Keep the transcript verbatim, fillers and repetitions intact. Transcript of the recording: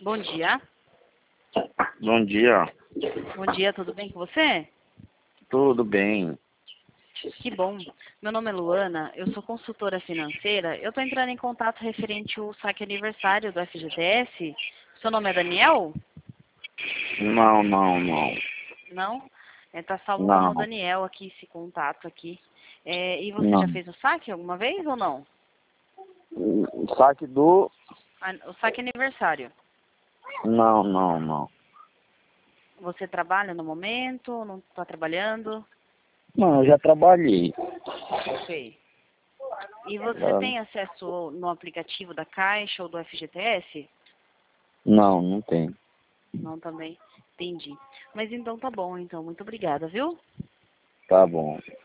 Bom dia. Bom dia. Bom dia, tudo bem com você? Tudo bem. Que bom. Meu nome é Luana, eu sou consultora financeira. Eu estou entrando em contato referente ao saque aniversário do F G T S. Seu nome é Daniel? Não, não, não. Não? Está salvo Não, como Daniel aqui, esse contato aqui. É, e você já não. fez o saque alguma vez ou não? O saque do... Ah, o saque aniversário. Não, não, não. Você trabalha no momento? Não está trabalhando? Não, eu já trabalhei. Ok. E você Ah, tem acesso no aplicativo da Caixa ou do F G T S? Não, não tem. Não, também. Entendi. Mas então tá bom, então. Muito obrigada, viu? Tá bom.